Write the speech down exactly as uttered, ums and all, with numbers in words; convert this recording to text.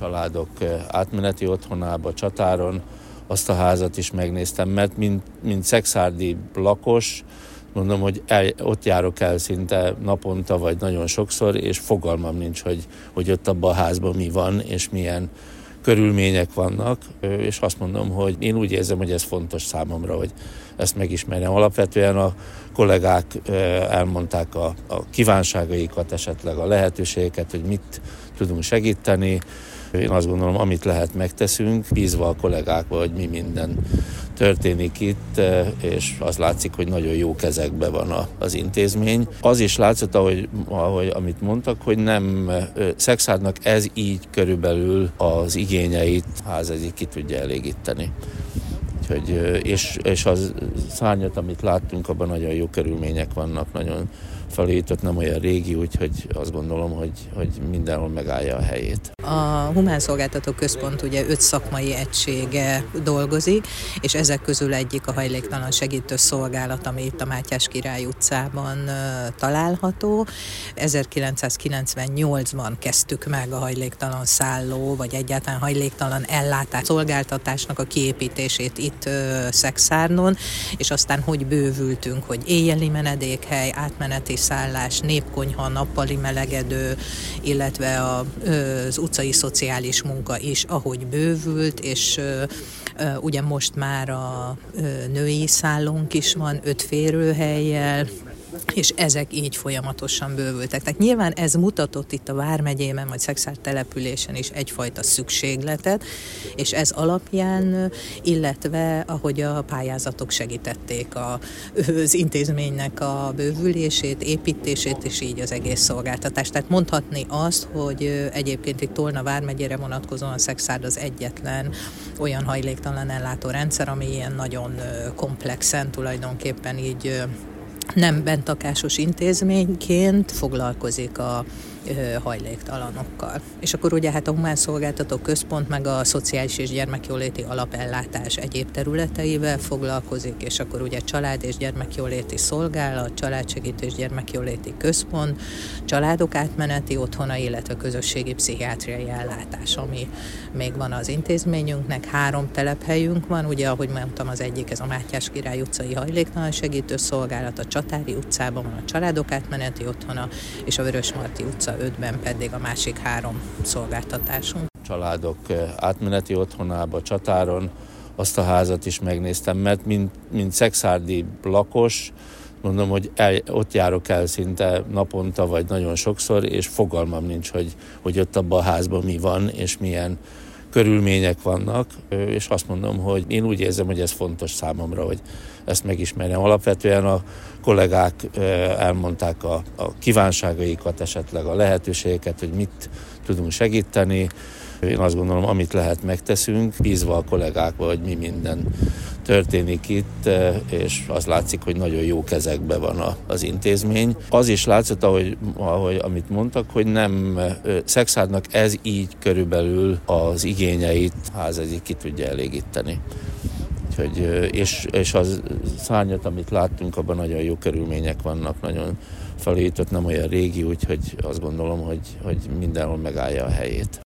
családok átmeneti otthonába, Csatáron. Azt a házat is megnéztem, mert mint, mint szekszárdi lakos, mondom, hogy el, ott járok el szinte naponta, vagy nagyon sokszor, és fogalmam nincs, hogy, hogy ott abban a házban mi van, és milyen körülmények vannak, és azt mondom, hogy én úgy érzem, hogy ez fontos számomra, hogy ezt megismerjem. Alapvetően a kollégák elmondták a, a kívánságaikat, esetleg a lehetőségeket, hogy mit tudunk segíteni. Én azt gondolom, amit lehet, megteszünk, bízva a kollégákba, hogy mi minden történik itt, és az látszik, hogy nagyon jó kezekben van az intézmény. Az is látszott, ahogy, ahogy amit mondtak, hogy nem Szexárdnak ez így körülbelül az igényeit házezi ki tudja elégíteni. Úgyhogy, és, és az szárnyat, amit láttunk, abban nagyon jó körülmények vannak, nagyon felújított, nem olyan régi, úgyhogy azt gondolom, hogy, hogy mindenhol megállja a helyét. A Humán Szolgáltató Központ ugye öt szakmai egysége dolgozik, és ezek közül egyik a hajléktalan segítő szolgálat, ami itt a Mátyás Király utcában uh, található. ezerkilencszázkilencvennyolcban kezdtük meg a hajléktalan szálló, vagy egyáltalán hajléktalan ellátás szolgáltatásnak a kiépítését itt uh, Szexárdon, és aztán hogy bővültünk, hogy éjjeli menedékhely, átmeneti szállás, népkonyha, nappali melegedő, illetve a, az utcai szociális munka is, ahogy bővült, és ugye most már a női szállónk is van, öt férőhellyel, és ezek így folyamatosan bővültek. Tehát nyilván ez mutatott itt a Vármegyében, vagy Szexárd településen is egyfajta szükségletet, és ez alapján, illetve ahogy a pályázatok segítették a, az intézménynek a bővülését, építését, és így az egész szolgáltatást. Tehát mondhatni azt, hogy egyébként itt Tolna Vármegyére vonatkozóan Szexárd az egyetlen olyan hajléktalan ellátórendszer, ami ilyen nagyon komplexen tulajdonképpen így nem bentlakásos intézményként foglalkozik a hajléktalanokkal. És akkor ugye hát a Humán Szolgáltató Központ meg a Szociális és Gyermekjóléti Alapellátás egyéb területeivel foglalkozik, és akkor ugye Család- és Gyermekjóléti Szolgálat, Családsegítő és Gyermekjóléti Központ, Családok átmeneti otthona, illetve közösségi pszichiátriai ellátás, ami még van az intézményünknek. Három telephelyünk van, ugye ahogy mondtam, az egyik ez a Mátyás Király utcai hajléktalan segítő szolgálat, a Csatári utcában van a Családok átmeneti otthona, és a Vörösmarty utca ötben pedig a másik három szolgáltatásunk. Családok átmeneti otthonába, Csatáron. Azt a házat is megnéztem, mert mint, mint szekszárdi lakos, mondom, hogy el, ott járok el szinte naponta, vagy nagyon sokszor, és fogalmam nincs, hogy, hogy ott abban a házban mi van, és milyen körülmények vannak, és azt mondom, hogy én úgy érzem, hogy ez fontos számomra, hogy ezt megismerjem. Alapvetően a kollégák elmondták a, a kívánságaikat, esetleg a lehetőségeket, hogy mit tudunk segíteni. Én azt gondolom, amit lehet, megteszünk, bízva a kollégákba, hogy mi minden történik itt, és az látszik, hogy nagyon jó kezekben van az intézmény. Az is látszott, ahogy, ahogy amit mondtak, hogy nem Szexárdnak ez így körülbelül az igényeit házezi ki tudja elégíteni. Úgyhogy, és, és az szárnyat, amit láttunk, abban nagyon jó körülmények vannak, nagyon felújított, nem olyan régi, úgyhogy azt gondolom, hogy, hogy mindenhol megállja a helyét.